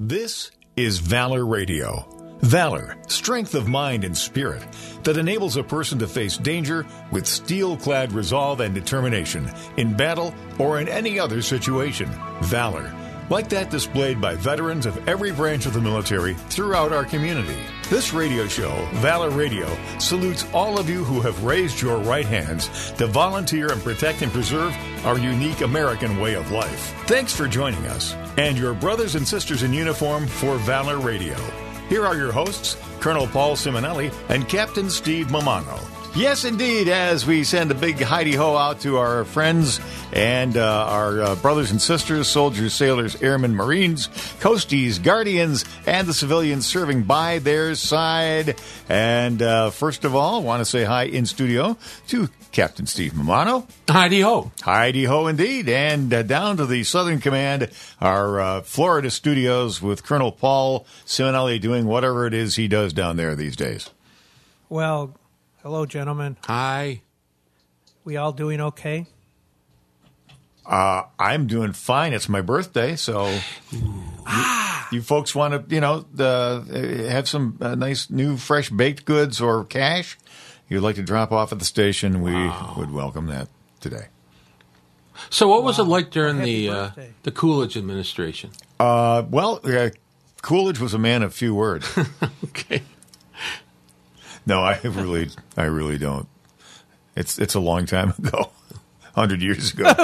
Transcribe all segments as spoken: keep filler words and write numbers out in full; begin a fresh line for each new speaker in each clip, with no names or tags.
This is Valor Radio. Valor, strength of mind and spirit that enables a person to face danger with steel-clad resolve and determination in battle or in any other situation. Valor, like that displayed by veterans of every branch of the military throughout our community. This radio show, Valor Radio, salutes all of you who have raised your right hands to volunteer and protect and preserve our unique American way of life. Thanks for joining us and your brothers and sisters in uniform for Valor Radio. Here are your hosts, Colonel Paul Simonelli and Captain Steve Mamano. Yes, indeed, as we send a big hidey-ho out to our friends and uh, our uh, brothers and sisters, soldiers, sailors, airmen, Marines, coasties, guardians, and the civilians serving by their side. And uh, first of all, I want to say hi in studio to Captain Steve Mamano.
Hidey-ho.
Hidey-ho, indeed. And uh, down to the Southern Command, our uh, Florida studios with Colonel Paul Simonelli doing whatever it is he does down there these days.
Well, hello, gentlemen.
Hi.
We all doing okay?
Uh, I'm doing fine. It's my birthday, so ah. you, you folks want to, you know, uh, have some uh, nice new fresh baked goods or cash you'd like to drop off at the station, we wow. would welcome that today.
So what was
wow.
it like during
Happy
the uh, the Coolidge administration?
Uh, well, uh, Coolidge was a man of few words.
Okay.
No, I really, I really don't. It's it's a long time ago, hundred years ago.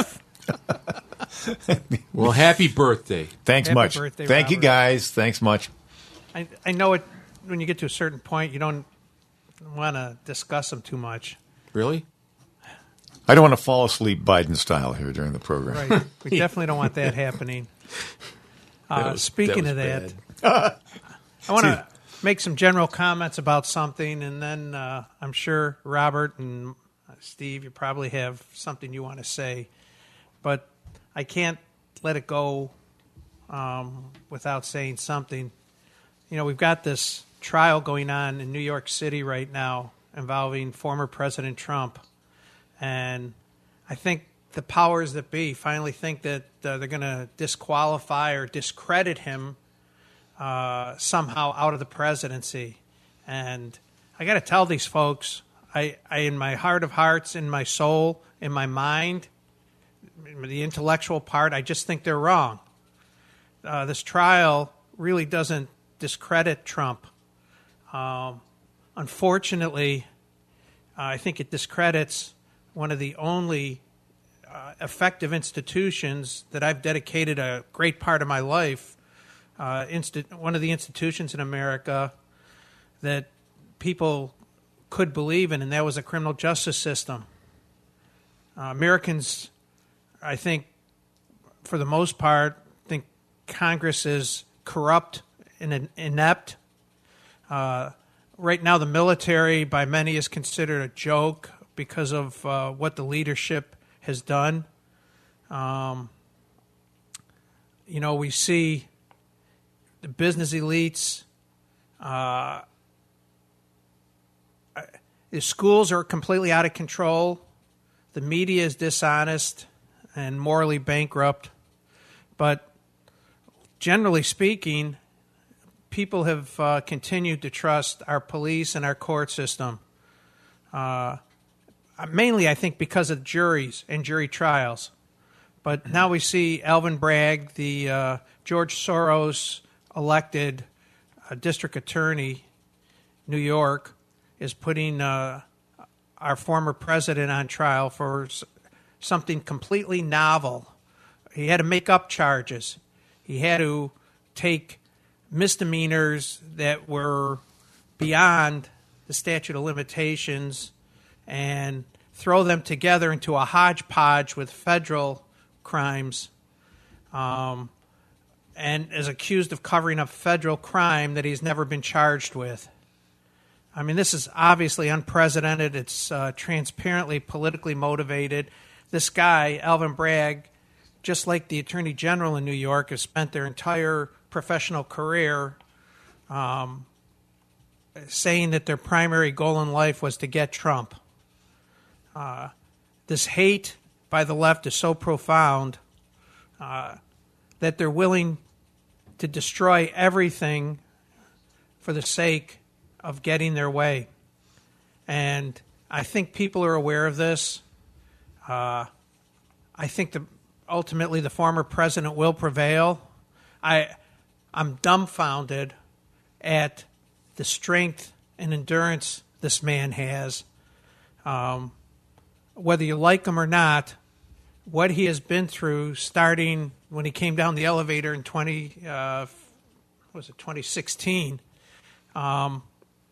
Well, happy birthday!
Thanks
happy
much.
Birthday,
Thank
Robert.
you, guys. Thanks much.
I I know it. When you get to a certain point, you don't want to discuss them too much.
Really?
I don't want to fall asleep Biden style here during the program.
Right. We definitely don't want that happening. Uh,
that was,
speaking
that
of
bad.
that, I want to make some general comments about something, and then uh, I'm sure Robert and Steve, you probably have something you want to say, but I can't let it go um, without saying something. You know, we've got this trial going on in New York City right now involving former President Trump, and I think the powers that be finally think that uh, they're going to disqualify or discredit him Uh, somehow out of the presidency. And I got to tell these folks, I, I, in my heart of hearts, in my soul, in my mind, the intellectual part, I just think they're wrong. Uh, this trial really doesn't discredit Trump. Um, unfortunately, uh, I think it discredits one of the only uh, effective institutions that I've dedicated a great part of my life. Uh, insti- one of the institutions in America that people could believe in, and that was a criminal justice system. Uh, Americans, I think, for the most part, think Congress is corrupt and inept. Uh, right now, the military, by many, is considered a joke because of uh, what the leadership has done. Um, you know, we see the business elites, uh, the schools are completely out of control. The media is dishonest and morally bankrupt. But generally speaking, people have uh, continued to trust our police and our court system. Uh, mainly, I think, because of juries and jury trials. But now we see Alvin Bragg, the uh, George Soros elected uh, district attorney, New York, is putting uh, our former president on trial for s- something completely novel. He had to make up charges. He had to take misdemeanors that were beyond the statute of limitations and throw them together into a hodgepodge with federal crimes. Um, and is accused of covering up federal crime that he's never been charged with. I mean, this is obviously unprecedented. It's uh, transparently politically motivated. This guy, Alvin Bragg, just like the Attorney General in New York, has spent their entire professional career um, saying that their primary goal in life was to get Trump. Uh, this hate by the left is so profound uh, that they're willing to destroy everything for the sake of getting their way. And I think people are aware of this. Uh, I think the, ultimately the former president will prevail. I, I'm dumbfounded at the strength and endurance this man has. Um, whether you like him or not, what he has been through, starting when he came down the elevator in twenty, uh, what was it twenty sixteen, um,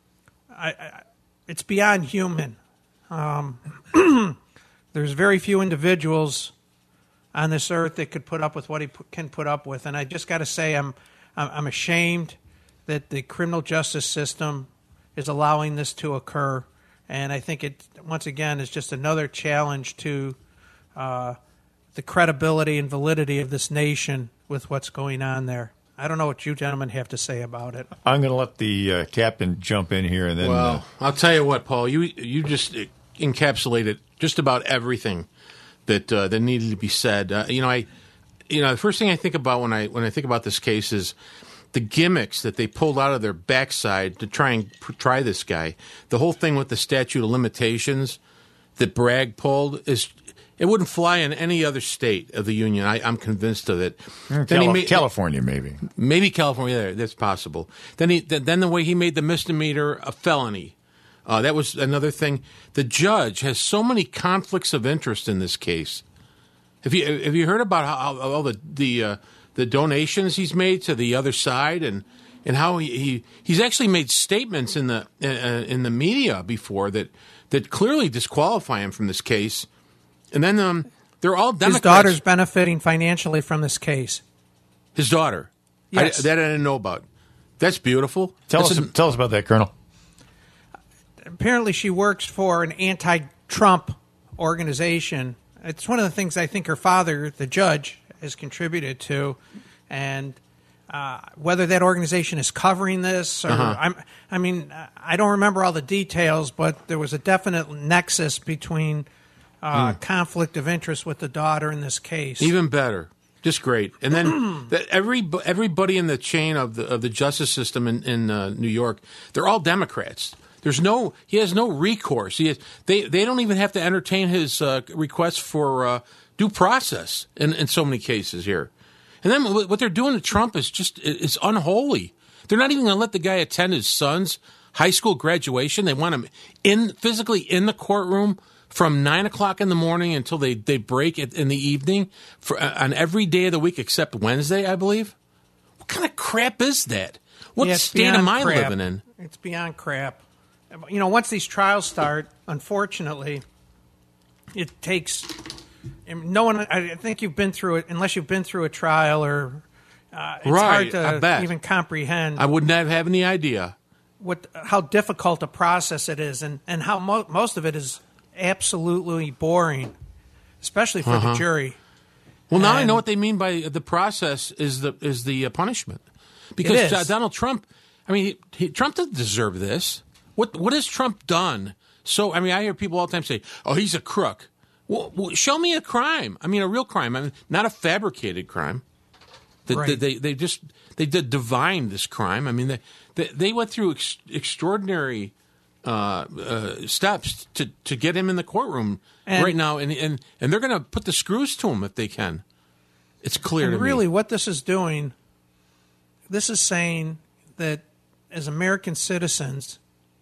I, I, it's beyond human. Um, there's very few individuals on this earth that could put up with what he p- can put up with, and I just got to say, I'm, I'm I'm ashamed that the criminal justice system is allowing this to occur, and I think it once again is just another challenge to uh, the credibility and validity of this nation with what's going on there. I don't know what you gentlemen have to say about it.
I'm going to let the uh, captain jump in here, and then.
Well,
uh,
I'll tell you what, Paul. You you just encapsulated just about everything that uh, that needed to be said. Uh, you know, I, you know, the first thing I think about when I when I think about this case is the gimmicks that they pulled out of their backside to try and pr- try this guy. The whole thing with the statute of limitations that Bragg pulled is. It wouldn't fly in any other state of the union. I, I'm convinced of it.
Cali-
Then he made,
California, maybe.
Maybe California. That's possible. Then he, th- then the way he made the misdemeanor a felony. Uh, that was another thing. The judge has so many conflicts of interest in this case. Have you have you heard about how all the the uh, the donations he's made to the other side, and and how he, he he's actually made statements in the uh, in the media before that that clearly disqualify him from this case. And then um, they're all Democrats.
His daughter's benefiting financially from this case.
His daughter?
Yes.
I, that I didn't know about. That's beautiful.
Tell
That's
us,
an,
tell us about that, Colonel.
Apparently she works for an anti-Trump organization. It's one of the things I think her father, the judge, has contributed to. And uh, whether that organization is covering this, or
Uh-huh.
I'm, I mean, I don't remember all the details, but there was a definite nexus between uh,
Hmm.
conflict of interest with the daughter in this case.
Even better. Just great. And then that every everybody in the chain of the of the justice system in, in uh, New York, they're all Democrats. There's no he has no recourse. He has, they they don't even have to entertain his uh, requests for uh, due process in, in so many cases here. And then what they're doing to Trump is just it's unholy. They're not even going to let the guy attend his son's high school graduation. They want him in physically in the courtroom from nine o'clock in the morning until they, they break it in the evening for, uh, on every day of the week except Wednesday, I believe. What kind of crap is that? What
Yeah, it's
state am I
beyond crap.
living in?
It's beyond crap. You know, once these trials start, unfortunately, it takes no one. I think you've been through it, unless you've been through a trial, or uh, it's
Right,
hard
I
to
bet.
even comprehend
I wouldn't have, have any idea.
what how difficult a process it is, and and how mo- most of it is absolutely boring, especially for
Uh-huh.
the jury.
Well, now I
And-
know what they mean by the process is the is the uh, punishment. Because
It is.
uh, Donald Trump, I mean, he, he, Trump doesn't deserve this. What what has Trump done? So, I mean, I hear people all the time say, "Oh, he's a crook." Well, well show me a crime. I mean, a real crime. I mean, not a fabricated crime. That
Right.
they, they they just they did divine this crime. I mean, they they, they went through ex- extraordinary uh, uh, steps to, to get him in the courtroom
And-
right now, and and and they're going to put the screws to him if they can. It's clear
And
to
really,
me.
what this is doing, this is saying that as American citizens,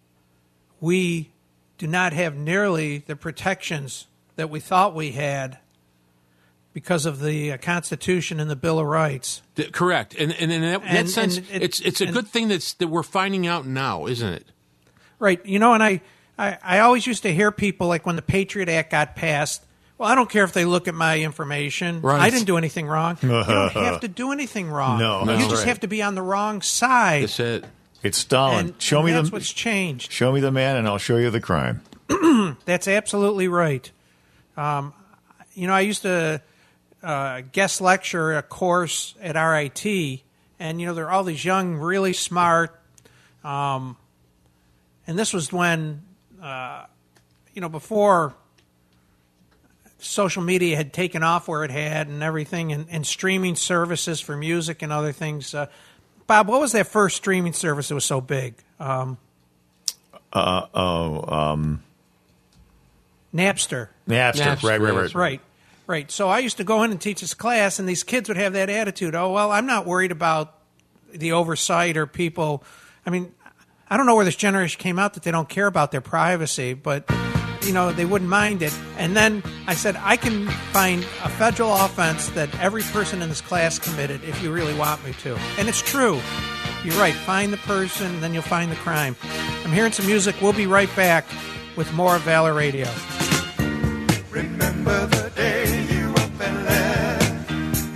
we do not have nearly the protections that we thought we had because of the uh, Constitution and the Bill of Rights.
Th- Correct, and and in that, that
And-
sense,
and it-
it's it's a
and-
good thing that's that we're finding out now, isn't it?
Right. You know, and I, I, I always used to hear people, like when the Patriot Act got passed, well, I don't care if they look at my information.
Right.
I didn't do anything wrong. You don't have to do anything wrong.
No,
you
that's
just
right.
have to be on the wrong side.
That's it.
It's Stalin.
And,
show
and
me
that's
the
what's changed.
show me the man, and I'll show you the crime.
That's absolutely right. Um, you know, I used to uh, guest lecture a course at R I T, and, you know, there are all these young, really smart, um, and this was when, uh, you know, before social media had taken off where it had and everything, and, and streaming services for music and other things. Uh, Bob, what was that first streaming service that was so big? Um,
uh, oh, um,
Napster.
Napster.
Napster,
Right, right, right.
yes.
Right, right. So I used to go in and teach this class, and these kids would have that attitude. Oh, well, I'm not worried about the oversight or people. I mean, I don't know where this generation came out that they don't care about their privacy, but, you know, they wouldn't mind it. And then I said, I can find a federal offense that every person in this class committed if you really want me to. And it's true. You're right. Find the person, then you'll find the crime. I'm hearing some music. We'll be right back with more of Valor Radio.
Remember the day you up and left.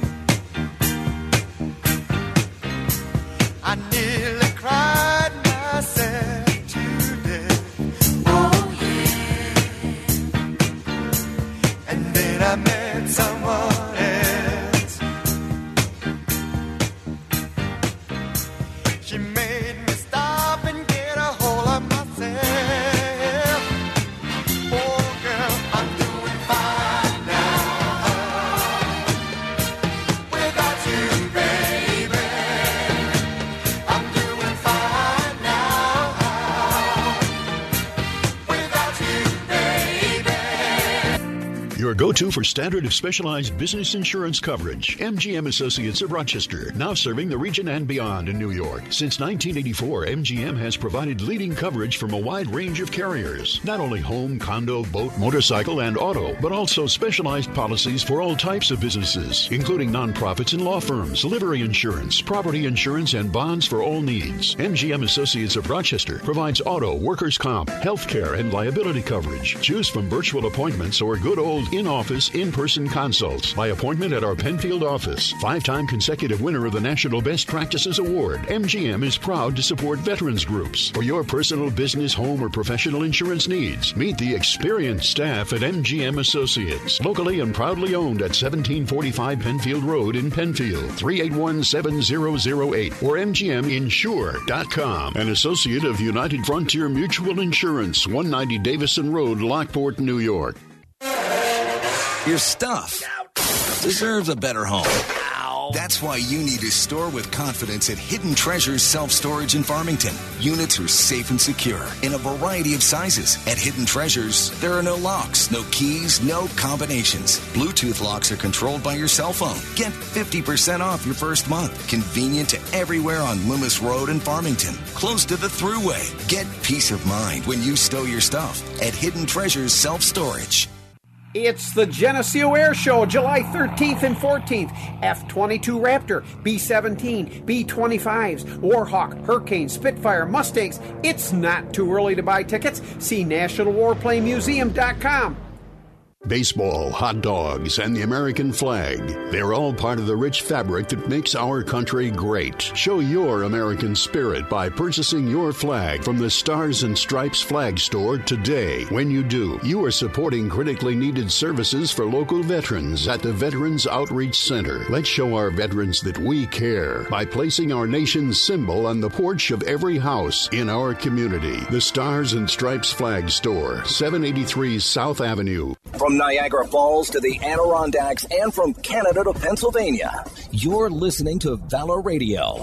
I nearly cried myself to death. Oh, yeah. And then I met someone else. She made me stop and get a hold of myself. Oh, girl, I'm doing fine now. Without you, baby, I'm doing fine now. Without you, baby.
Your go-to for standard of specialized business insurance coverage. M G M Associates of Rochester, now serving the region and beyond in New York. Since nineteen eighty-four, M G M has provided leading coverage from a wide range of carriers. Not only home, condo, boat, motorcycle, and auto, but also specialized policies for all types of businesses, including nonprofits and law firms, livery insurance, property insurance, and bonds for all needs. M G M Associates of Rochester provides auto, workers' comp, health care, and liability coverage. Choose from virtual appointments or good old in-office, in-person consults by appointment at our Penfield office. Five-time consecutive winner of the National Best Practices Award, M G M is proud to support veterans groups. For your personal, business, home, or professional insurance needs, meet the experienced staff at M G M Associates. Locally and proudly owned at seventeen forty-five Penfield Road in Penfield, three eight one, seven zero zero eight, or M G M insure dot com. An associate of United Frontier Mutual Insurance, one ninety Davison Road, Lockport, New York.
Your stuff deserves a better home. That's why you need a store with confidence at Hidden Treasures Self-Storage in Farmington. Units are safe and secure in a variety of sizes. At Hidden Treasures, there are no locks, no keys, no combinations. Bluetooth locks are controlled by your cell phone. Get fifty percent off your first month. Convenient to everywhere on Loomis Road in Farmington. Close to the Thruway. Get peace of mind when you stow your stuff at Hidden Treasures Self-Storage.
It's the Geneseo Air Show, July thirteenth and fourteenth. F twenty-two Raptor, B seventeen, B twenty-fives, Warhawk, Hurricane, Spitfire, Mustangs. It's not too early to buy tickets. See National Warplane Museum dot com.
Baseball, hot dogs, and the American flag. They're all part of the rich fabric that makes our country great. Show your American spirit by purchasing your flag from the Stars and Stripes Flag Store today. When you do, you are supporting critically needed services for local veterans at the Veterans Outreach Center. Let's show our veterans that we care by placing our nation's symbol on the porch of every house in our community. The Stars and Stripes Flag Store, seven eighty-three South Avenue.
From Niagara Falls to the Adirondacks and from Canada to Pennsylvania, you're listening to Valor Radio.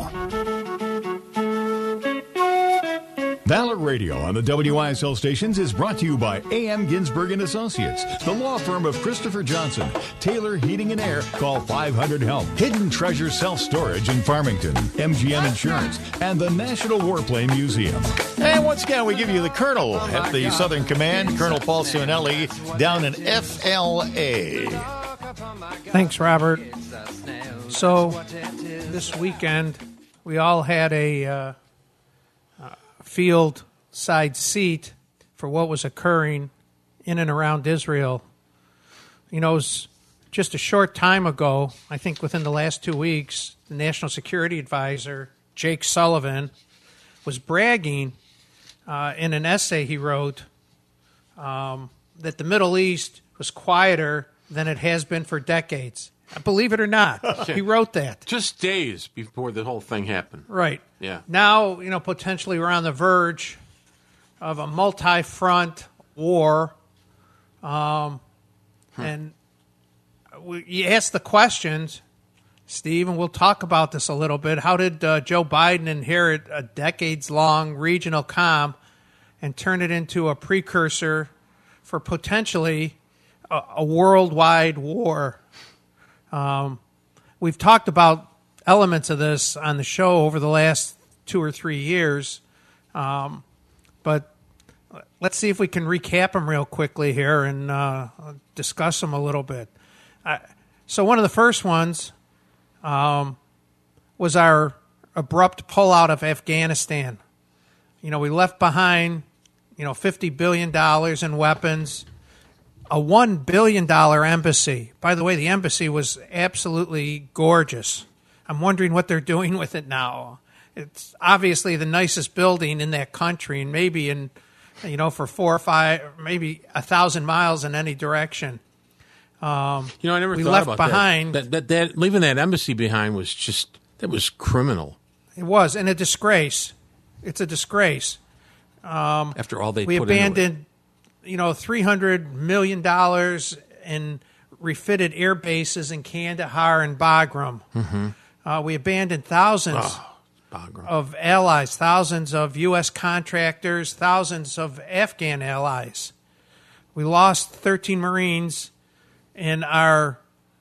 Valor Radio on the W I S L stations is brought to you by A M Ginsberg and Associates, the law firm of Christopher Johnson, Taylor Heating and Air. Call five hundred help. Hidden Treasure Self-Storage in Farmington, M G M Insurance, and the National Warplane Museum. And once again, we give you the Colonel at the Southern Command, Colonel Paul Cianelli, down in F L A.
Thanks, Robert. So, this weekend, we all had a uh, uh, field side seat for what was occurring in and around Israel. You know, it was just a short time ago, I think within the last two weeks, the National Security Advisor, Jake Sullivan, was bragging uh, in an essay he wrote um, that the Middle East was quieter than it has been for decades. Believe it or not, he wrote that.
Just days before the whole thing happened.
Right.
Yeah.
Now, you know, potentially we're on the verge of a multi-front war. Um, And we, you asked the questions, Steve, and we'll talk about this a little bit. How did uh, Joe Biden inherit a decades-long regional comm and turn it into a precursor for potentially a, a worldwide war? Um, we've talked about elements of this on the show over the last two or three years, um, but let's see if we can recap them real quickly here and uh, discuss them a little bit. I, so one of the first ones um, was our abrupt pullout of Afghanistan. You know, we left behind, you know, fifty billion dollars in weapons, a one billion dollars embassy. By the way, the embassy was absolutely gorgeous. I'm wondering what they're doing with it now. It's obviously the nicest building in that country, and maybe in, you know, for four or five, maybe a thousand miles in any direction. Um,
you know, I never
we
thought
left
about
behind,
that. That, that. That leaving that embassy behind was just that was criminal.
It was, and a disgrace. It's a disgrace. Um,
After all they
we
put
abandoned, you know, three hundred million dollars in refitted air bases in Kandahar and Bagram.
Mm-hmm.
Uh, we abandoned thousands
oh,
of allies, thousands of U S contractors, thousands of Afghan allies. We lost thirteen Marines in our,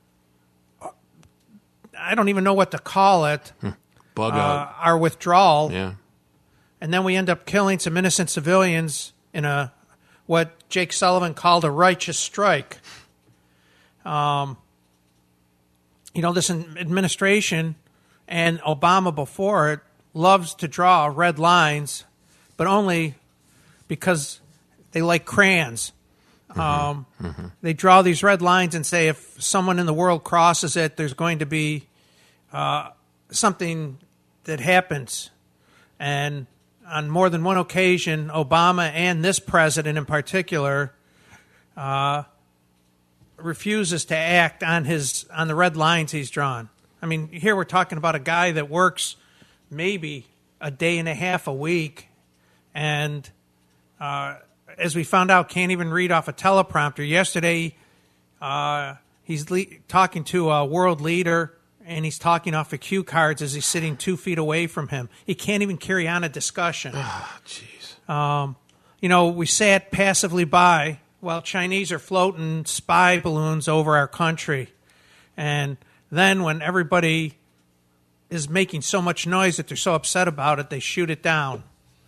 I don't even know what to call it,
Bug
uh,
out.
our withdrawal.
Yeah.
And then we end up killing some innocent civilians in a what Jake Sullivan called a righteous strike. Um, you know, this administration and Obama before it loves to draw red lines, but only because they like crayons.
Mm-hmm.
Um,
mm-hmm.
They draw these red lines and say if someone in the world crosses it, there's going to be uh, something that happens. And on more than one occasion, Obama and this president in particular uh, refuses to act on his on the red lines he's drawn. I mean, here we're talking about a guy that works maybe a day and a half a week, and uh, as we found out, can't even read off a teleprompter. Yesterday, uh, he's le- talking to a world leader, and he's talking off of cue cards as he's sitting two feet away from him. He can't even carry on a discussion.
Ah, jeez.
Um, you know, we sat passively by while Chinese are floating spy balloons over our country. And then when everybody is making so much noise that they're so upset about it, they shoot it down.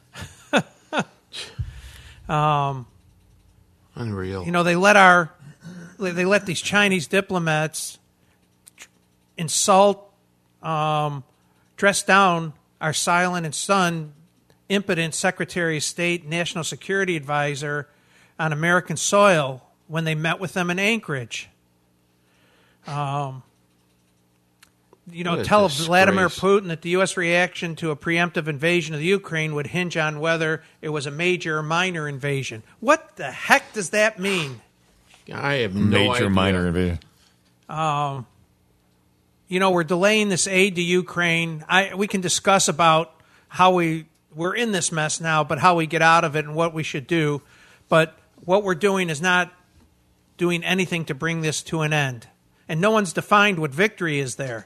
um,
Unreal.
You know, they let our they let these Chinese diplomats insult, um, dress down our silent and stunned, impotent Secretary of State, National Security Advisor on American soil when they met with them in Anchorage. Um, you know, tell Vladimir Putin that the U S reaction to a preemptive invasion of the Ukraine would hinge on whether it was a major or minor invasion. What the heck does that mean?
I have no
major
idea.
minor invasion.
Um, you know, we're delaying this aid to Ukraine. I, we can discuss about how we, we're in this mess now, but how we get out of it and what we should do. But what we're doing is not doing anything to bring this to an end. And no one's defined what victory is there.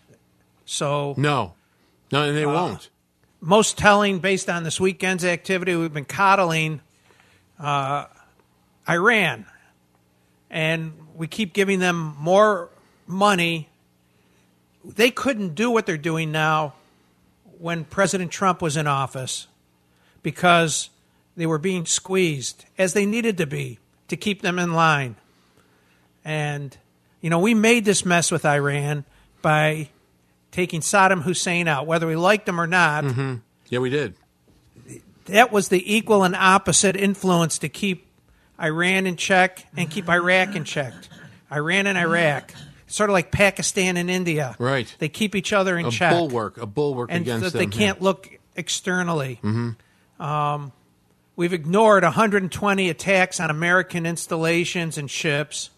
So
No. No, and they
uh,
won't.
Most telling, based on this weekend's activity, we've been coddling uh, Iran. And we keep giving them more money. They couldn't do what they're doing now when President Trump was in office because they were being squeezed, as they needed to be, to keep them in line. And, you know, we made this mess with Iran by taking Saddam Hussein out, whether we liked him or not.
Mm-hmm. Yeah, we did.
That was the equal and opposite influence to keep Iran in check and keep Iraq in check. Iran and Iraq, sort of like Pakistan and India.
Right.
They keep each other in
a
check.
bulwark, a bulwark
and
against
that
them.
they can't
yeah.
look externally.
Mm-hmm.
Um, we've ignored one hundred twenty attacks on American installations and ships.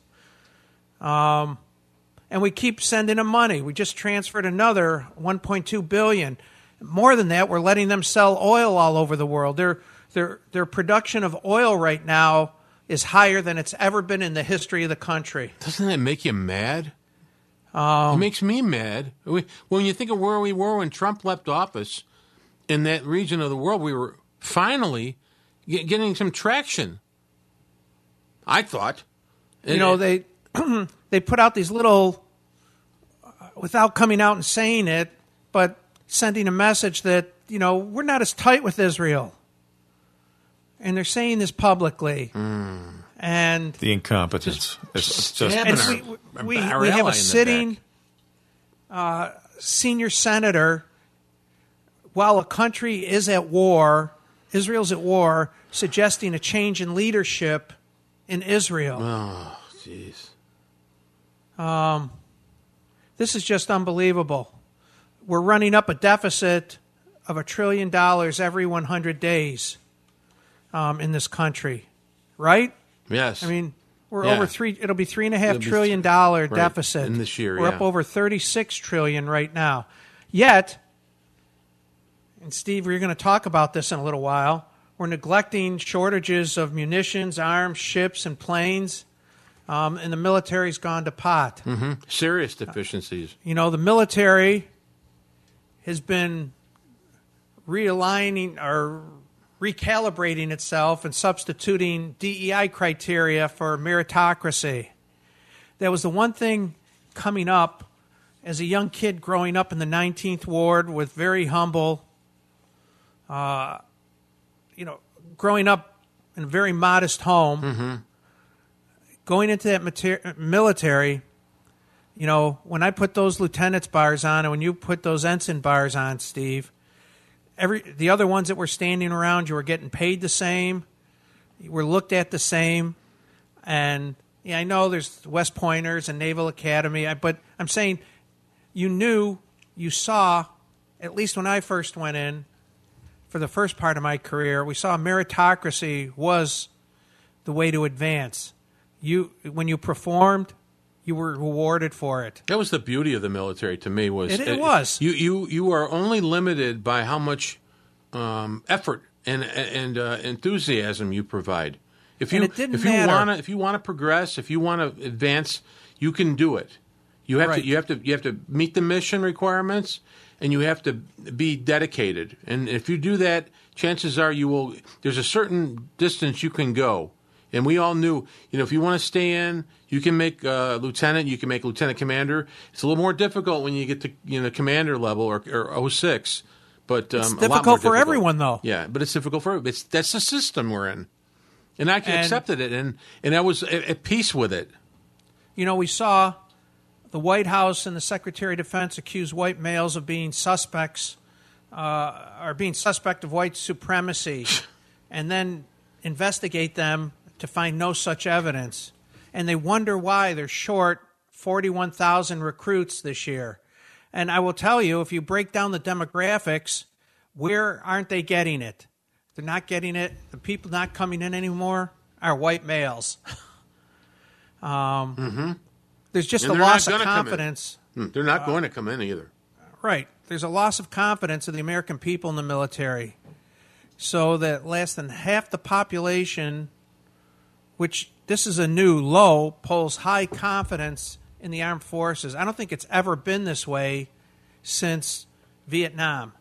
Um, and we keep sending them money. We just transferred another one point two billion dollars. More than that, we're letting them sell oil all over the world. Their their their production of oil right now is higher than it's ever been in the history of the country.
Doesn't that make you mad? Um, it makes me mad. We, when you think of where we were when Trump left office, in that region of the world, we were finally get, getting some traction. I thought.
You know, they they put out these little, without coming out and saying it, but sending a message that, you know, we're not as tight with Israel. And they're saying this publicly.
Mm.
And
the incompetence. It's just,
and we, we, we have a sitting uh, senior senator, while a country is at war, Israel's at war, suggesting a change in leadership in Israel.
Oh, jeez.
Um, this is just unbelievable. We're running up a deficit of a trillion dollars every one hundred days um, in this country, right?
Yes.
I mean, we're
yeah.
over three. It'll be three and a half trillion dollar
right.
deficit
in this year.
We're
yeah.
up over thirty-six trillion right now. Yet, and Steve, we're going to talk about this in a little while. We're neglecting shortages of munitions, arms, ships, and planes, um, and the military's gone to pot.
Mm-hmm. Serious deficiencies.
Uh, you know, the military has been realigning or recalibrating itself and substituting D E I criteria for meritocracy. That was the one thing coming up as a young kid growing up in the nineteenth Ward with very humble, uh, you know, growing up in a very modest home,
mm-hmm.
going into that mater- military, you know, when I put those lieutenant's bars on and when you put those ensign bars on, Steve, Every the other ones that were standing around, you were getting paid the same, you were looked at the same, and yeah, I know there's West Pointers and Naval Academy, but I'm saying you knew, you saw, at least when I first went in, for the first part of my career, we saw meritocracy was the way to advance. You, when you performed, you were rewarded for it.
That was the beauty of the military to me. Was
it, it was
you you you are only limited by how much um, effort and and uh, enthusiasm you provide. If you
and it didn't
if you
matter.
want to if you want to progress, if you want to advance, you can do it. You have
right.
to you have to you have to meet the mission requirements, and you have to be dedicated. And if you do that, chances are you will. There's a certain distance you can go. And we all knew, you know, if you want to stay in, you can make uh, lieutenant, you can make lieutenant commander. It's a little more difficult when you get to, you know, commander level or, or oh six. But um,
it's
a lot more
difficult for
difficult. everyone,
though.
Yeah, but it's difficult for everybody. It's, that's the system we're in. And I
and,
accepted it, and, and I was at, at peace with it.
You know, we saw the White House and the Secretary of Defense accuse white males of being suspects uh, or being suspect of white supremacy and then investigate them to find no such evidence. And they wonder why they're short forty-one thousand recruits this year. And I will tell you, if you break down the demographics, where aren't they getting it? They're not getting it. The people not coming in anymore are white males. um,
mm-hmm.
There's just
and
a loss of confidence.
Hmm. They're not going to come in either.
Right. There's a loss of confidence in the American people in the military. So that less than half the population, which this is a new low, polls high confidence in the armed forces. I don't think it's ever been this way since Vietnam.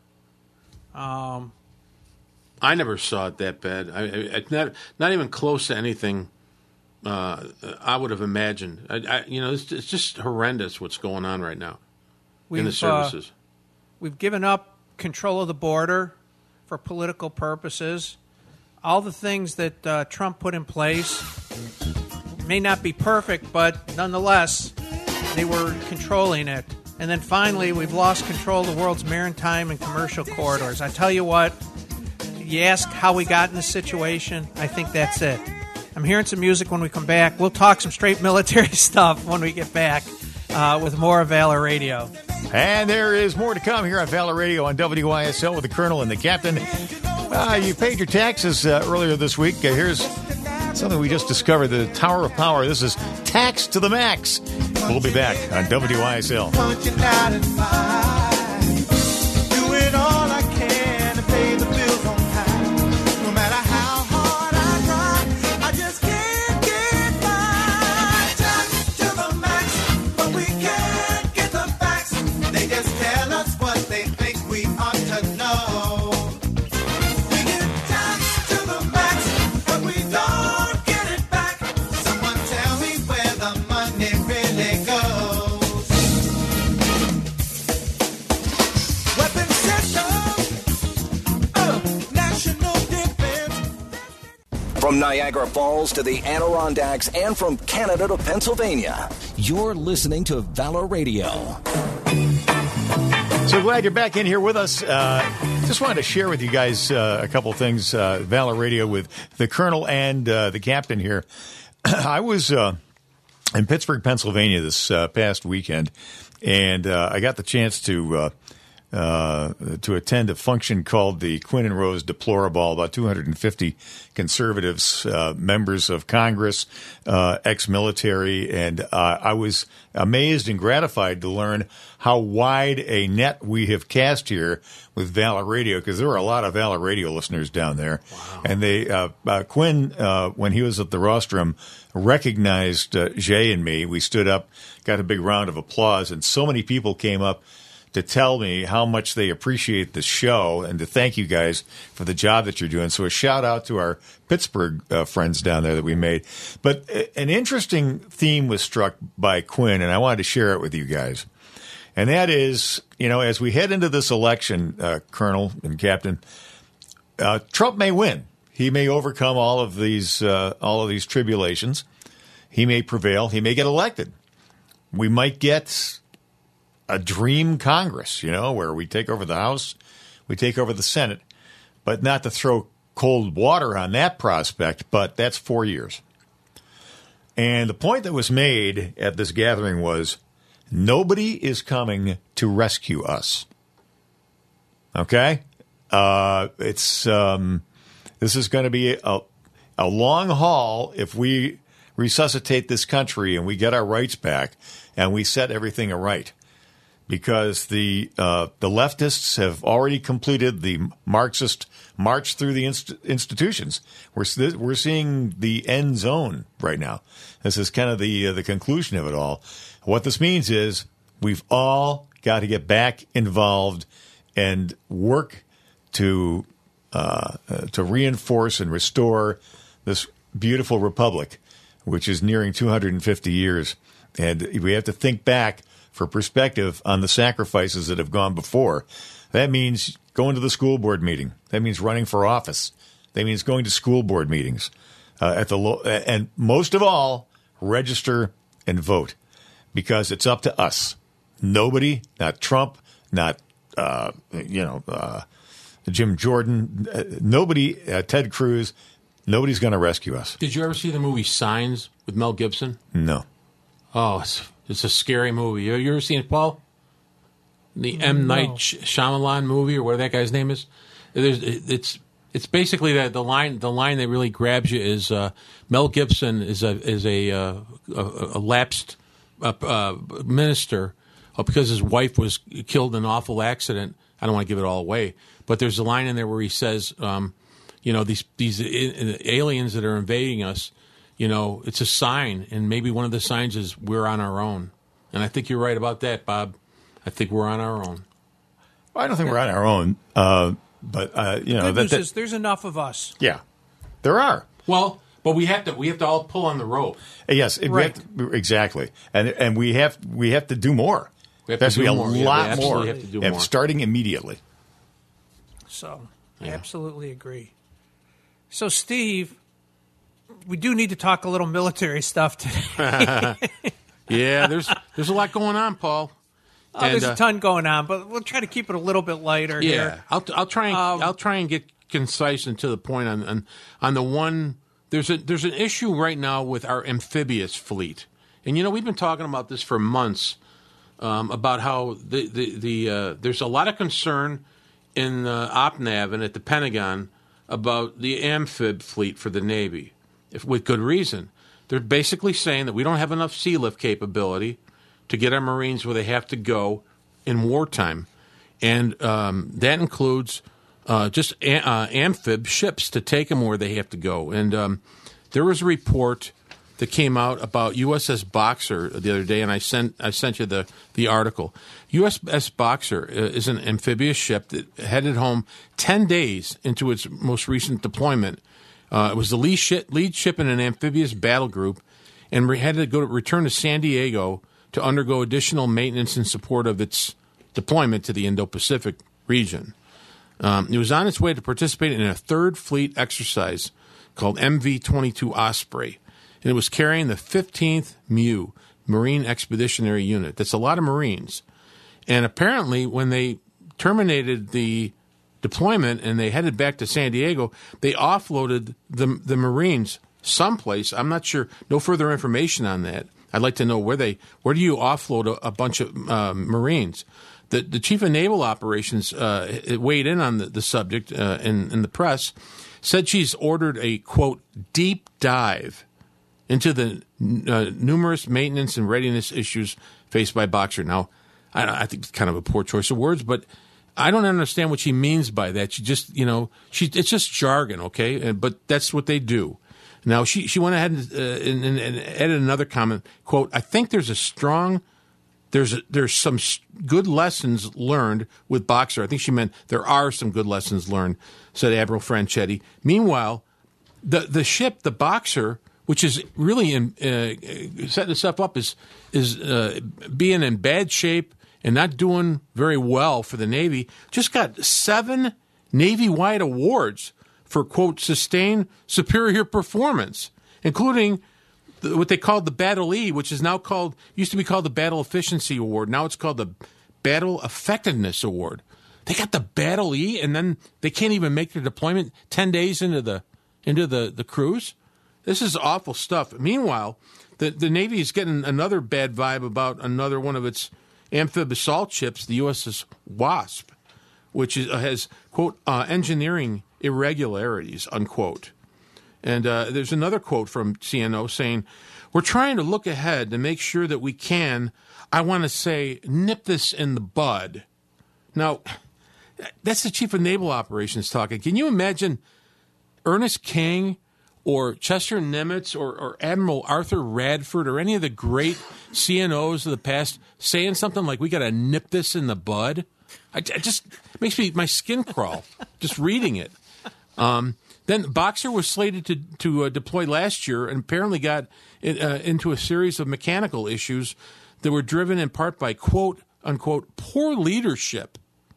Um,
I never saw it that bad. I, I, it's not not even close to anything uh, I would have imagined. I, I, you know, it's, it's just horrendous what's going on right now in the services.
Uh, we've given up control of the border for political purposes. All the things that uh, Trump put in place may not be perfect, but nonetheless, they were controlling it. And then finally, we've lost control of the world's maritime and commercial corridors. I tell you what, you ask how we got in this situation, I think that's it. I'm hearing some music when we come back. We'll talk some straight military stuff when we get back uh, with more of Valor Radio.
And there is more to come here on Valor Radio on W I S L with the Colonel and the Captain. Uh, you paid your taxes uh, earlier this week. Uh, here's something we just discovered, the Tower of Power. This is Tax to the Max. We'll be back on W I S L.
No matter how hard I try, I just can't
From Niagara Falls to the Adirondacks and from Canada to Pennsylvania, you're listening to Valor Radio.
So glad you're back in here with us. Uh, just wanted to share with you guys uh, a couple things, uh, Valor Radio with the Colonel and uh, the Captain here. I was uh, in Pittsburgh, Pennsylvania this uh, past weekend, and uh, I got the chance to uh, uh, to attend a function called the Quinn and Rose Deplorable. About two hundred fifty conservatives, uh, members of Congress, uh, ex-military, and uh, I was amazed and gratified to learn how wide a net we have cast here with Valor Radio, because there were a lot of Valor Radio listeners down there. Wow. And they uh, uh, Quinn, uh, when he was at the rostrum, recognized uh, Jay and me. We stood up, got a big round of applause, and so many people came up to tell me how much they appreciate the show and to thank you guys for the job that you're doing. So a shout out to our Pittsburgh uh, friends down there that we made. But an interesting theme was struck by Quinn, and I wanted to share it with you guys. And that is, you know, as we head into this election, uh, Colonel and Captain, uh, Trump may win. He may overcome all of these uh, all of these tribulations. He may prevail. He may get elected. We might get a dream Congress, you know, where we take over the House, we take over the Senate, but not to throw cold water on that prospect, but that's four years. And the point that was made at this gathering was, nobody is coming to rescue us. Okay? Uh, it's um, this is going to be a, a long haul if we resuscitate this country and we get our rights back and we set everything right. Because the uh, the leftists have already completed the Marxist march through the inst- institutions. We're we're seeing the end zone right now. This is kind of the uh, the conclusion of it all. What this means is we've all got to get back involved and work to uh, uh, to reinforce and restore this beautiful republic, which is nearing two hundred fifty years. And we have to think back for perspective on the sacrifices that have gone before. That means going to the school board meeting. That means running for office. That means going to school board meetings. Uh, at the lo- and most of all, register and vote, because it's up to us. Nobody, not Trump, not uh, you know uh, Jim Jordan, uh, nobody, uh, Ted Cruz, nobody's going to rescue us.
Did you ever see the movie Signs with Mel Gibson?
No.
Oh, it's It's a scary movie. You, you ever seen it, Paul? The M.
No.
Night Shyamalan movie, or whatever that guy's name is. There's, it's it's basically the, the line. The line that really grabs you is uh, Mel Gibson is a is a uh, a, a lapsed uh, uh, minister uh, because his wife was killed in an awful accident. I don't want to give it all away, but there's a line in there where he says, um, you know, these these aliens that are invading us. You know, it's a sign, and maybe one of the signs is we're on our own. And I think you're right about that, Bob. I think we're on our own.
Well, I don't think we're on our own, uh, but uh, you know,
Good
that,
news
that,
is there's enough of us.
Yeah, there are.
Well, but we have to we have to all pull on the rope.
Yes, it,
Right.
we have to, exactly, and and we have we have to do more.
We have
There has
to
to be
do
a
more. Yeah, we
lot
absolutely
more,
have to do
and
more.
starting immediately.
So I
Yeah.
absolutely agree. So, Steve, we do need to talk a little military stuff today.
Yeah, there's there's a lot going on, Paul.
Oh,
And,
there's
uh,
a ton going on, but we'll try to keep it a little bit lighter
Yeah,
here.
I'll I'll try and
Um,
I'll try and get concise and to the point on, on on the one. There's a there's an issue right now with our amphibious fleet, and you know we've been talking about this for months um, about how the the, the uh, there's a lot of concern in uh, OpNav and at the Pentagon about the amphib fleet for the Navy, if, with good reason. They're basically saying that we don't have enough sea lift capability to get our Marines where they have to go in wartime. And um, that includes uh, just a- uh, amphib ships to take them where they have to go. And um, there was a report that came out about U S S Boxer the other day, and I sent I sent you the, the article. U S S Boxer is an amphibious ship that headed home ten days into its most recent deployment. Uh, it was the lead ship, lead ship in an amphibious battle group, and we had to go to return to San Diego to undergo additional maintenance in support of its deployment to the Indo-Pacific region. Um, it was on its way to participate in a third fleet exercise called M V twenty-two Osprey, and it was carrying the fifteenth M U, Marine Expeditionary Unit. That's a lot of Marines. And apparently, when they terminated the deployment and they headed back to San Diego, they offloaded the the Marines someplace. I'm not sure. No further information on that. I'd like to know where they where do you offload a, a bunch of uh, Marines? The the chief of naval operations uh, weighed in on the, the subject uh, in in the press. Said she's ordered a quote deep dive into the uh, numerous maintenance and readiness issues faced by Boxer. Now, I, I think it's kind of a poor choice of words, but I don't understand what she means by that. She just, you know, she it's just jargon, okay? But that's what they do. Now, she, she went ahead and, uh, and, and added another comment, quote, I think there's a strong, there's a, there's some good lessons learned with Boxer. I think she meant there are some good lessons learned, said Admiral Franchetti. Meanwhile, the the ship, the Boxer, which is really in, uh, setting itself up as is uh, being in bad shape and not doing very well for the Navy, just got seven Navy-wide awards for, quote, sustained superior performance, including the, what they called the Battle E, which is now called, used to be called the Battle Efficiency Award. Now it's called the Battle Effectiveness Award. They got the Battle E, and then they can't even make their deployment ten days into the into the, the cruise. This is awful stuff. Meanwhile, the, the Navy is getting another bad vibe about another one of its amphib assault ships, the U S S Wasp, which is, uh, has, quote, uh, engineering irregularities, unquote. And uh, there's another quote from C N O saying, we're trying to look ahead to make sure that we can, I want to say, nip this in the bud. Now, that's the Chief of Naval Operations talking. Can you imagine Ernest King or Chester Nimitz or, or Admiral Arthur Radford or any of the great C N Os of the past saying something like, we got to nip this in the bud? I, I just it makes me my skin crawl just reading it. Um, then Boxer was slated to to uh, deploy last year and apparently got in, uh, into a series of mechanical issues that were driven in part by, quote, unquote, poor leadership.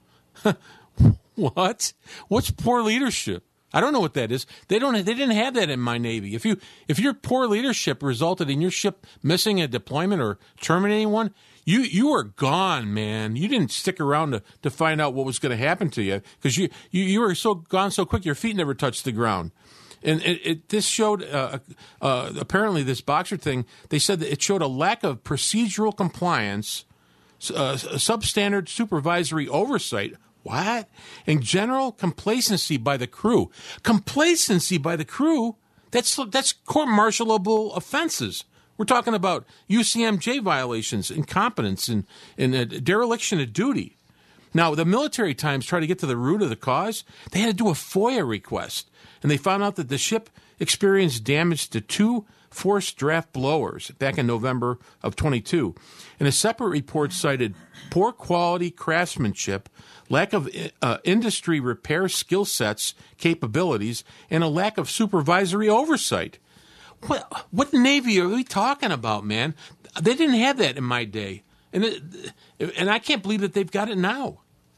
What? What's poor leadership? I don't know what that is. They don't. They didn't have that in my Navy. If you if your poor leadership resulted in your ship missing a deployment or terminating one, you you were gone, man. You didn't stick around to, to find out what was going to happen to you because you, you you were so gone so quick your feet never touched the ground. And it, it, this showed uh, uh, apparently this Boxer thing. They said that it showed a lack of procedural compliance, uh, substandard supervisory oversight. What? And general complacency by the crew. Complacency by the crew? That's that's court-martialable offenses. We're talking about U C M J violations, incompetence, and, and uh, dereliction of duty. Now, the Military Times tried to get to the root of the cause. They had to do a FOIA request, and they found out that the ship experienced damage to two forced draft blowers back in November of twenty-two. And a separate report cited poor quality craftsmanship, lack of uh, industry repair skill sets, capabilities, and a lack of supervisory oversight. What, what Navy are we talking about, man? They didn't have that in my day. And it, and I can't believe that they've got it now.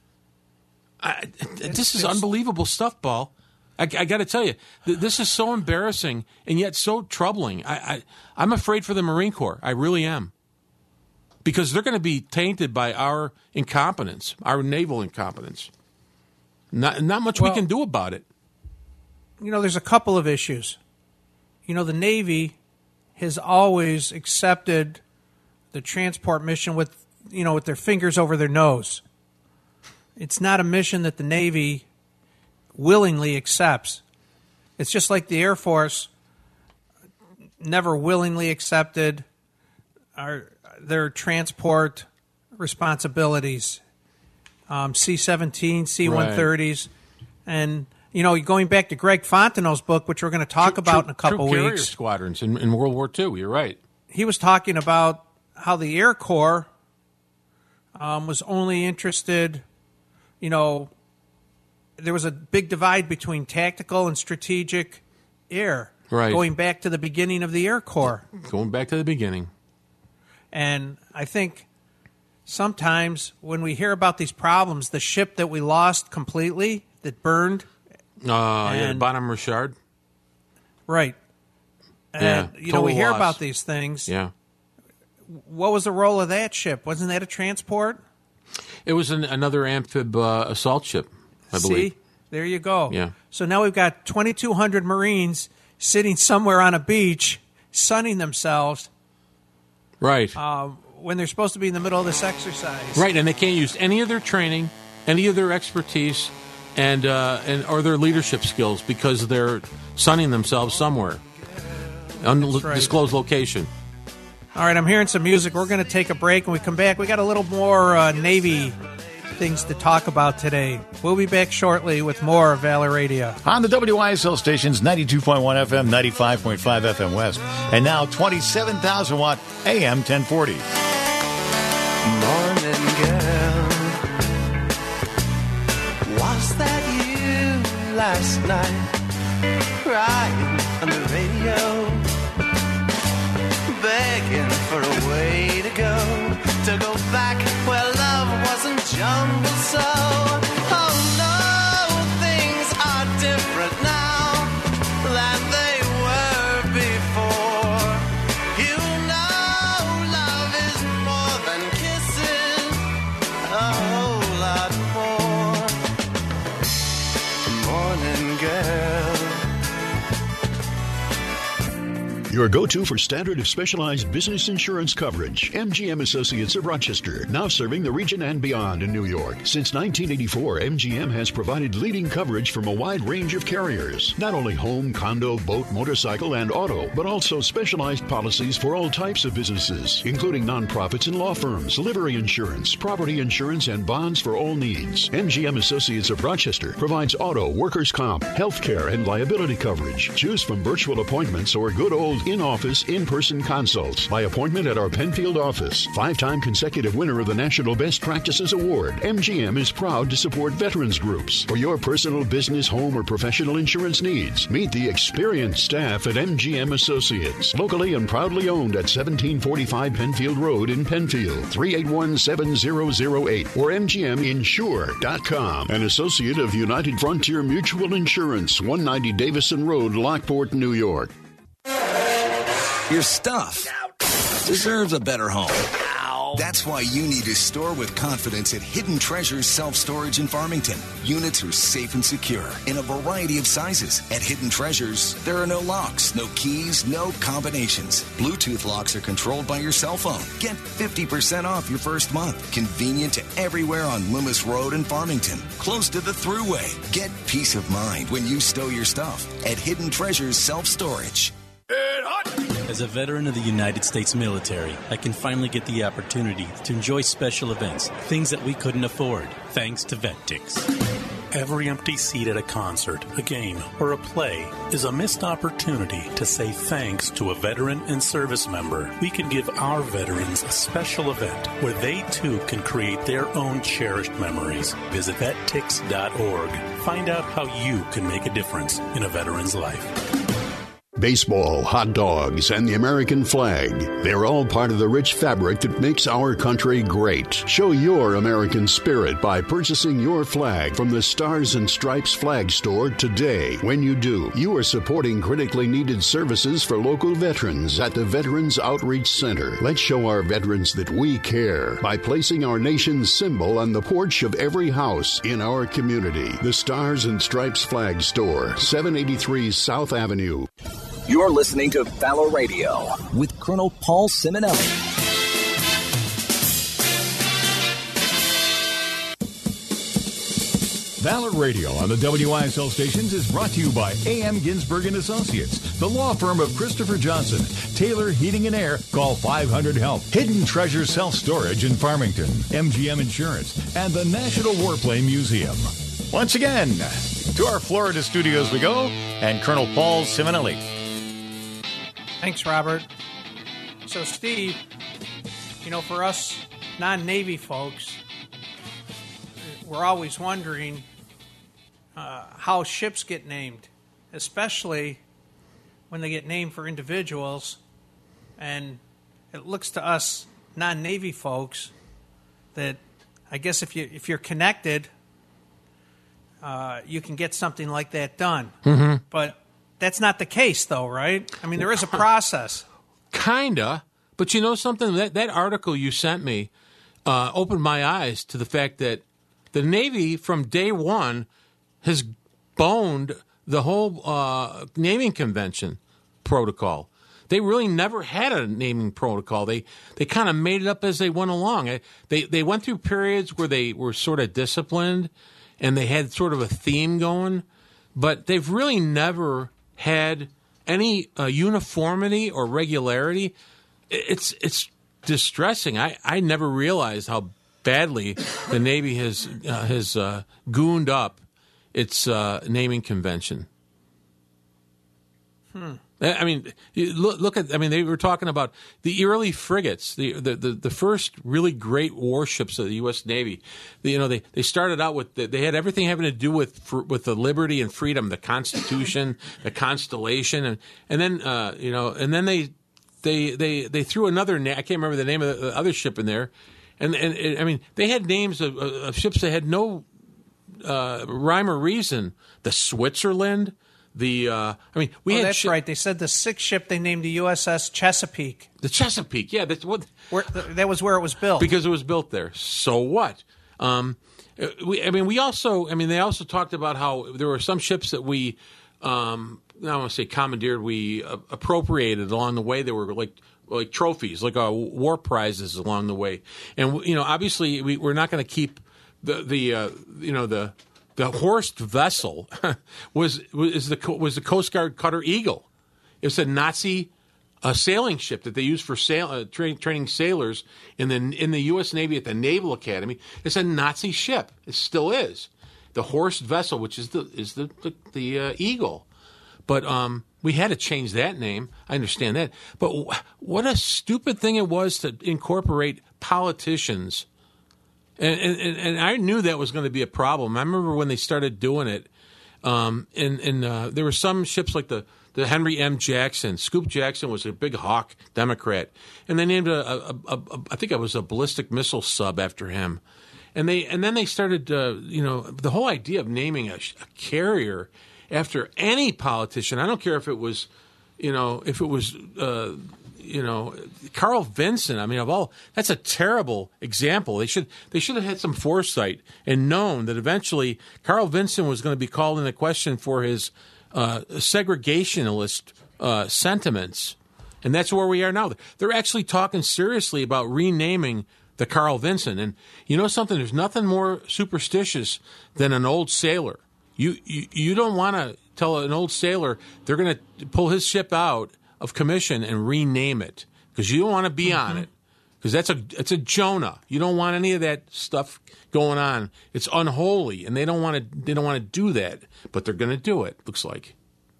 I, this is unbelievable stuff, Paul. I, I got to tell you, th- this is so embarrassing and yet so troubling. I, I, I'm afraid for the Marine Corps. I really am. Because they're going to be tainted by our incompetence, our naval incompetence. Not, not much well, we can do about it.
You know, there's a couple of issues. You know, the Navy has always accepted the transport mission with, you know, with their fingers over their nose. It's not a mission that the Navy willingly accepts. It's just like the Air Force never willingly accepted our their transport responsibilities, um, C seventeen, C one thirties, right. And you know, going back to Greg Fontenot's book, which we're going to talk
true,
about
true,
in a couple
true
weeks.
Squadrons in, in World War Two. You're right.
He was talking about how the Air Corps um, was only interested. You know, there was a big divide between tactical and strategic air.
Right.
Going back to the beginning of the Air Corps.
Going back to the beginning.
And I think sometimes when we hear about these problems, the ship that we lost completely, that burned.
Uh, yeah, the Bonhomme Richard.
Right. And,
Yeah,
you know, we
total
hear
loss.
about these things.
Yeah.
What was the role of that ship? Wasn't that a transport?
It was an, another amphib uh, assault ship, I believe.
See? There you go.
Yeah.
So now we've got twenty-two hundred Marines sitting somewhere on a beach, sunning themselves
Right.
um, when they're supposed to be in the middle of this exercise.
Right, and they can't use any of their training, any of their expertise, and uh, and or their leadership skills because they're sunning themselves somewhere, undisclosed
right.
location.
All right, I'm hearing some music. We're going to take a break. When we come back, we got a little more uh, Navy things to talk about today. We'll be back shortly with more of Valor Radio.
On the W I S L stations, ninety-two point one F M, ninety-five point five F M West, and now twenty-seven thousand watt A M ten forty.
Morning, girl. Was that you last night? Crying on the radio, begging for a way to go, to go back where love wasn't jumbled so. Oh no, things are different now than they were before. You know love is more than kissing, a whole lot more. Morning, girl.
Your go-to for standard specialized business insurance coverage. M G M Associates of Rochester, now serving the region and beyond in New York. Since nineteen eighty-four, M G M has provided leading coverage from a wide range of carriers. Not only home, condo, boat, motorcycle, and auto, but also specialized policies for all types of businesses, including nonprofits and law firms, livery insurance, property insurance, and bonds for all needs. M G M Associates of Rochester provides auto, workers' comp, health care, and liability coverage. Choose from virtual appointments or good old in-office, in-person consults by appointment at our Penfield office. Five-time consecutive winner of the National Best Practices Award, M G M is proud to support veterans groups. For your personal, business, home, or professional insurance needs, meet the experienced staff at M G M Associates. Locally and proudly owned at seventeen forty-five Penfield Road in Penfield, three eight one, seven zero zero eight, or M G M insure dot com. An associate of United Frontier Mutual Insurance, one ninety Davison Road, Lockport, New York.
Your stuff deserves a better home. That's why you need to store with confidence at Hidden Treasures Self-Storage in Farmington. Units are safe and secure in a variety of sizes. At Hidden Treasures, there are no locks, no keys, no combinations. Bluetooth locks are controlled by your cell phone. Get fifty percent off your first month. Convenient to everywhere on Loomis Road in Farmington. Close to the Thruway. Get peace of mind when you stow your stuff at Hidden Treasures Self-Storage.
As a veteran of the United States military, I can finally get the opportunity to enjoy special events, things that we couldn't afford, thanks to VetTix.
Every empty seat at a concert, a game, or a play is a missed opportunity to say thanks to a veteran and service member. We can give our veterans a special event where they too can create their own cherished memories. Visit vet tix dot org. Find out how you can make a difference in a veteran's life.
Baseball, hot dogs, and the American flag. They're all part of the rich fabric that makes our country great. Show your American spirit by purchasing your flag from the Stars and Stripes Flag Store today. When you do, you are supporting critically needed services for local veterans at the Veterans Outreach Center. Let's show our veterans that we care by placing our nation's symbol on the porch of every house in our community. The Stars and Stripes Flag Store, seven eighty-three South Avenue.
You're listening to Valor Radio with Colonel Paul Simonelli.
Valor Radio on the W I S L stations is brought to you by A M Ginsberg and Associates, the law firm of Christopher Johnson, Taylor Heating and Air. Call five hundred help. Hidden Treasure Self-Storage in Farmington, M G M Insurance, and the National Warplane Museum. Once again, to our Florida studios we go, and Colonel Paul Simonelli.
Thanks, Robert. So, Steve, you know, for us non-Navy folks, we're always wondering uh, how ships get named, especially when they get named for individuals. And it looks to us non-Navy folks that I guess if you if you're connected, uh, you can get something like that done.
Mm-hmm.
But that's not the case, though, right? I mean, there is a process.
Kinda, but you know something? That that article you sent me uh, opened my eyes to the fact that the Navy, from day one, has boned the whole uh, naming convention protocol. They really never had a naming protocol. They they kind of made it up as they went along. They they went through periods where they were sort of disciplined and they had sort of a theme going, but they've really never had any uh, uniformity or regularity. It's it's distressing. I, I never realized how badly the Navy has uh, has uh, gooned up its uh, naming convention.
Hmm.
I mean, look, look at. I mean, they were talking about the early frigates, the the, the, the first really great warships of the U S Navy. The, you know, they, they started out with they had everything having to do with for, with the liberty and freedom, the Constitution, the Constellation, and and then uh, you know, and then they they they they threw another. Na- I can't remember the name of the other ship in there, and and, and I mean, they had names of, of ships that had no uh, rhyme or reason. The Switzerland. The uh, I mean, we
oh,
had
that's
shi-
right. They said the sixth ship they named the U S S Chesapeake.
The Chesapeake, yeah, that's what.
Where, that was where it was built
because it was built there. So what? Um, we, I mean, we also. I mean, they also talked about how there were some ships that we. Um, I don't want to say commandeered. We uh, appropriated along the way. They were like like trophies, like uh, war prizes along the way. And you know, obviously, we, we're not going to keep the the uh, you know the. The Horst vessel was was the was the Coast Guard cutter Eagle. It was a Nazi uh, sailing ship that they used for sail, uh, tra- training sailors in the in the U S Navy at the Naval Academy. It's a Nazi ship. It still is the Horst vessel, which is the is the the, the uh, Eagle. But um, we had to change that name. I understand that. But w- what a stupid thing it was to incorporate politicians. And, and and I knew that was going to be a problem. I remember when they started doing it, um, and, and uh, there were some ships like the, the Henry M. Jackson. Scoop Jackson was a big hawk Democrat, and they named a, a, a, a I think it was a ballistic missile sub after him. And they and then they started, uh, you know, the whole idea of naming a, a carrier after any politician. I don't care if it was, you know, if it was. Uh, You know, Carl Vinson. I mean, of all that's a terrible example. They should they should have had some foresight and known that eventually Carl Vinson was going to be called into question for his uh, segregationalist uh, sentiments, and that's where we are now. They're actually talking seriously about renaming the Carl Vinson. And you know something? There's nothing more superstitious than an old sailor. You you, you don't want to tell an old sailor they're going to pull his ship out of commission and rename it because you don't want to be mm-hmm. on it because that's a it's a Jonah. You don't want any of that stuff going on. It's unholy, and they don't want to they don't want to do that, but they're going to do it. Looks like.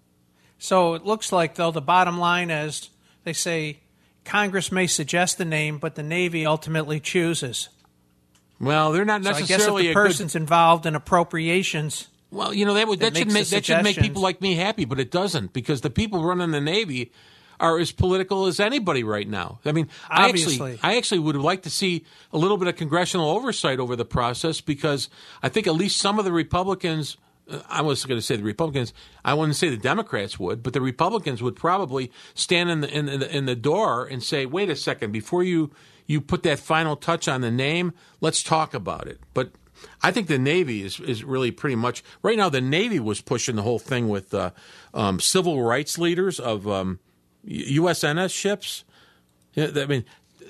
So it looks like though the bottom line is they say Congress may suggest the name, but the Navy ultimately chooses.
Well, they're not necessarily.
So I guess if the person's
good...
involved in appropriations.
Well, you know that would that, that should make that should make people like me happy, but it doesn't because the people running the Navy are as political as anybody right now. I mean,
Obviously.
I actually I actually would like to see a little bit of congressional oversight over the process because I think at least some of the Republicans. Uh, I was going to say the Republicans. I wouldn't say the Democrats would, but the Republicans would probably stand in the in the, in the door and say, "Wait a second, before you you put that final touch on the name, let's talk about it." But I think the Navy is, is really pretty much right now. The Navy was pushing the whole thing with uh, um, civil rights leaders of um, U S N S ships. I mean,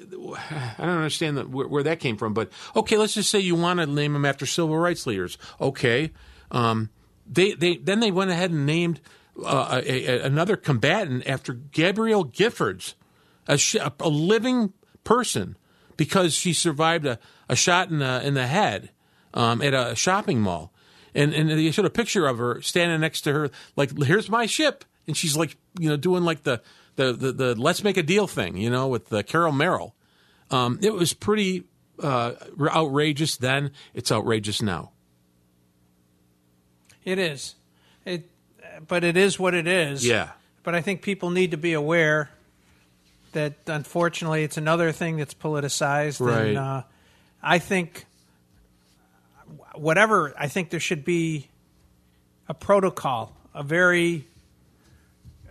I don't understand that, where, where that came from. But okay, let's just say you want to name them after civil rights leaders. Okay, um, they they then they went ahead and named uh, a, a, another combatant after Gabrielle Giffords, a, sh- a living person, because she survived a, a shot in the in the head. Um, at a shopping mall, and and they showed a picture of her standing next to her, like, here's my ship, and she's like, you know, doing like the the the, the let's make a deal thing, you know, with the Carol Merrill. Um, it was pretty uh, outrageous then. It's outrageous now.
It is, it, but it is what it is.
Yeah.
But I think people need to be aware that unfortunately it's another thing that's politicized.
Right.
And uh, I think. Whatever, I think there should be a protocol, a very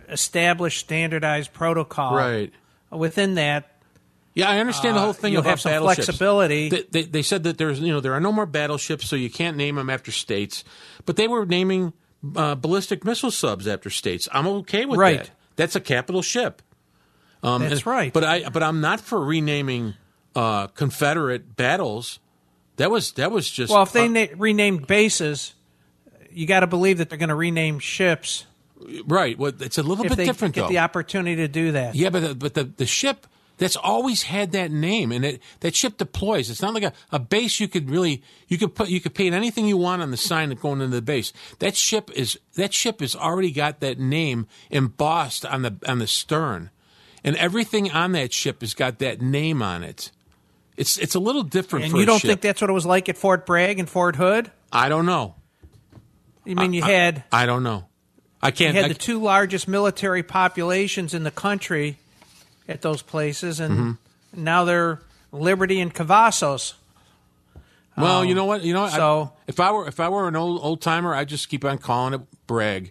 established standardized protocol.
Right.
Within that,
yeah, I understand the whole thing
uh, you'll
about
have some
battleships.
flexibility.
They, they, they said that there's, you know, there are no more battleships, so you can't name them after states. But they were naming uh, ballistic missile subs after states. I'm okay with
right.
that. That's a capital ship. Um,
That's
and,
right.
But I, but I'm not for renaming uh, Confederate battles. That was that was just
well, if they
uh,
na- renamed bases, you got to believe that they're going to rename ships.
Right. Well, it's a little
if
bit
they
different,
get
though.
the opportunity to do that.
Yeah, but the, but the, the ship that's always had that name, and it, that ship deploys. It's not like a, a base you could really you could put you could paint anything you want on the sign going into the base. That ship is that ship has already got that name embossed on the on the stern, and everything on that ship has got that name on it. It's it's a little different.
And
for
you
a
don't
ship.
think that's what it was like at Fort Bragg and Fort Hood?
I don't know.
You mean you
I,
had?
I, I don't know. I can't.
You had
I,
the two largest military populations in the country at those places, and
mm-hmm.
now they're Liberty and Cavazos.
Well,
um,
you know what? You know what?
So
I, if I were if I were an old old timer, I'd just keep on calling it Bragg.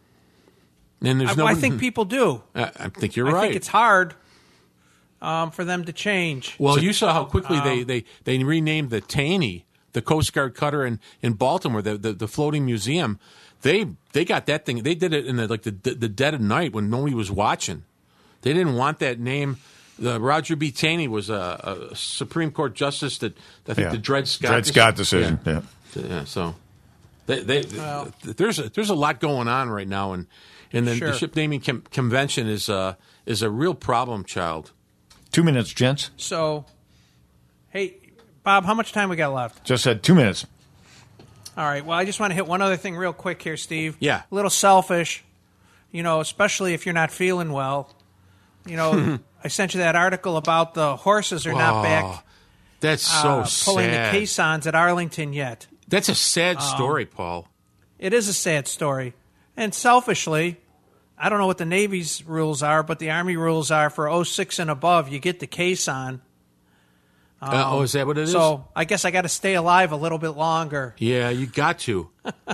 And there's
I,
no.
I think people do.
I, I think you're
I
right.
think it's hard um, for them to change.
Well, you saw how quickly
um,
they, they, they renamed the Taney, the Coast Guard cutter in, in Baltimore, the, the the floating museum. They they got that thing. They did it in the, like the the dead of night when nobody was watching. They didn't want that name. The Roger B. Taney was a, a Supreme Court justice that I think
Yeah.
the Dred Scott
Dred Scott decision.
Yeah.
Yeah.
Yeah, so they, they,
Well-
there's a, there's a lot going on right now, and and then
Sure.
the ship naming com- convention is uh, is a real problem child.
Two minutes, gents.
So, hey, Bob, how much time we got left?
Just said two minutes.
All right. Well, I just want to hit one other thing real quick here, Steve.
Yeah.
A little selfish, you know, especially if you're not feeling well. You know, I sent you that article about the horses are not
Oh,
back
That's so
uh, pulling
sad.
the caissons at Arlington yet.
That's a sad
Um,
story, Paul.
It is a sad story. And selfishly, I don't know what the Navy's rules are, but the Army rules are for oh six and above, you get the caisson. Um,
Uh, oh, is that what it is?
So I guess I got to stay alive a little bit longer.
Yeah, you got to.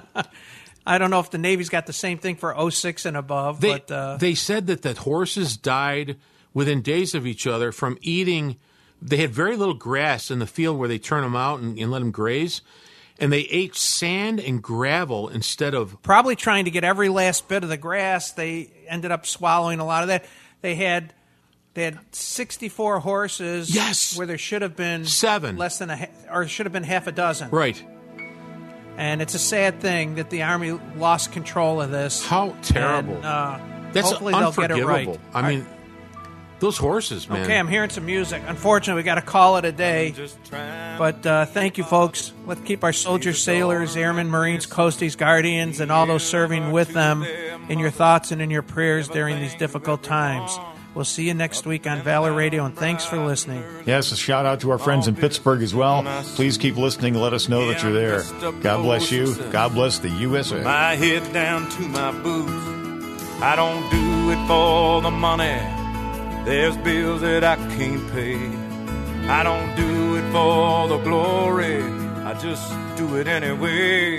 I don't know if the Navy's got the same thing for oh six and above,
They,
but uh,
they said that the horses died within days of each other from eating. They had very little grass in the field where they turn them out and, and let them graze, and they ate sand and gravel instead of.
probably trying to get every last bit of the grass. They ended up swallowing a lot of that. They had they had sixty-four horses.
Yes.
where there should have been
Seven.
less than a, ha- or should have been half a dozen.
Right.
And it's a sad thing that the Army lost control of this.
How terrible.
And, uh,
That's
hopefully they'll get it right.
unforgivable. I mean, those horses, man.
Okay, I'm hearing some music. Unfortunately, we got to call it a day. But uh, thank you, folks. Let's keep our soldiers, sailors, airmen, Marines, coasties, guardians, and all those serving with them in your thoughts and in your prayers during these difficult times. We'll see you next week on Valor Radio, and thanks for listening.
Yes, a shout out to our friends in Pittsburgh as well. Please keep listening. Let us know that you're there. God bless you. God bless the U S A.
My head down to my boots. I don't do it for the money. There's bills that I can't pay. I don't do it for the glory. I just do it anyway.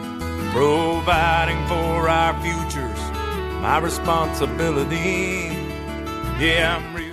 Providing for our futures, my responsibility. Yeah, I'm